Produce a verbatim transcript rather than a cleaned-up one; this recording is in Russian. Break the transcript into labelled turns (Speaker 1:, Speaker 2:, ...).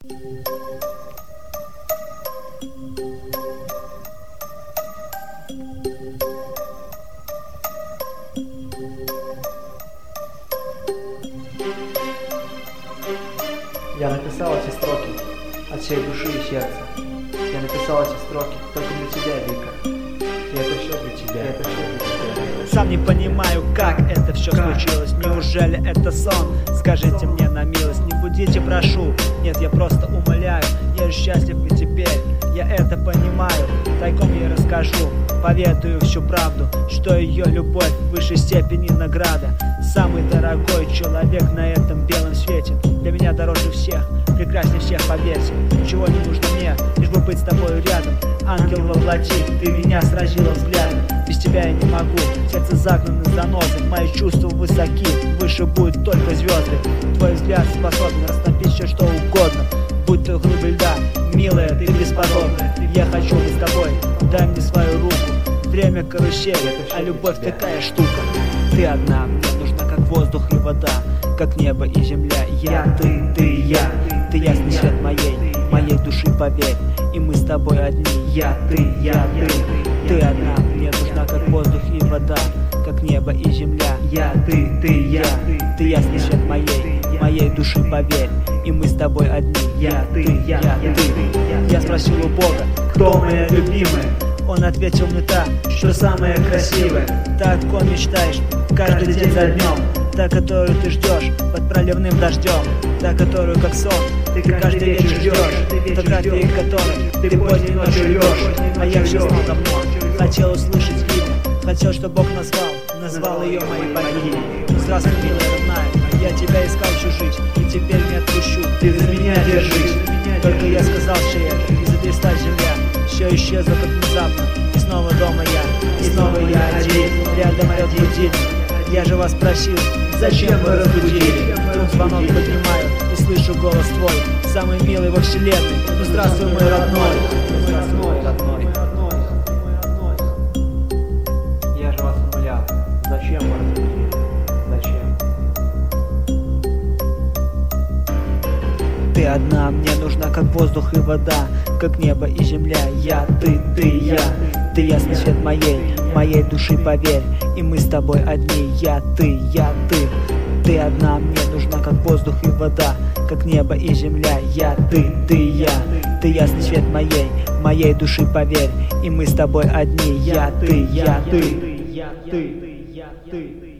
Speaker 1: Я написал эти строки от всей души и сердца. Я написал эти строки только для тебя, Вика. И это все для тебя, это все для тебя.
Speaker 2: Сам не понимаю, как это все как? случилось. Неужели это сон? Скажите мне на милость, не будите, прошу. Нет, я просто умоляю, я счастлив и теперь. Я это понимаю, тайком ей расскажу, поведаю всю правду, что ее любовь в высшей степени награда. Самый дорогой человек на этом белом свете, для меня дороже всех, прекраснее всех, поверьте. Ничего не нужно мне, лишь бы быть с тобой рядом. Ангел во плоти, ты меня сразила взглядом. Без тебя я не могу, сердце загнано занозой. Мои чувства высоки, выше будет только звезды. Твой взгляд способен растопить все что угодно, будь то глыбы льда. Милая, ты бесподобна, я хочу быть с тобой. Дай мне свою руку, время карусели, а любовь такая штука. Ты одна, мне нужна как воздух и вода, как небо и земля. Я, ты, ты, я, ты ясный свет моей, моей души, поверь. И мы с тобой одни, я, ты, я, ты. Ты одна, мне нужна как воздух и вода, как небо и земля. Я, ты, ты, я, ты ясный свет моей, моей души, поверь. И мы с тобой одни, я, ты, я, ты. Я спросил у Бога, кто моя любимая? Он ответил мне та, что самая красивая. Так он мечтаешь каждый день за днем, та, которую ты ждешь под проливным дождем, та, которую как сон ты каждый вечер ждешь, фотографии которой ты поздней ночью льешь. А я все знал давно, хотел услышать имя, хотел, чтобы Бог назвал, назвал ее моей богиней. Здравствуй, милая родная, я тебя искал всю жизнь, и теперь не отпущу, ты за меня держись. Только я сказал все это, и затряслась земля, все исчезло как внезапно, и снова дома я, и снова я один, рядом орет будильник. Я же вас просил, зачем вы разбудили? Тут звонок поднимаю и слышу голос твой, самый милый во вселенной. Ну здравствуй, мой родной,
Speaker 1: Здравствуй, родной. Я же вас умолял, зачем вы разбудили? Зачем?
Speaker 2: Ты одна, мне нужна как воздух и вода, как небо и земля. Я, ты, ты, я, ты ясный свет моей, моей души, поверь. И мы с тобой одни, я, ты, я, ты. Ты одна, мне нужна как воздух и вода, как небо и земля. Я, ты, ты, я, ты ясный свет моей, моей души, поверь. И мы с тобой одни, я, ты, я, ты.
Speaker 1: Я, ты, я, ты.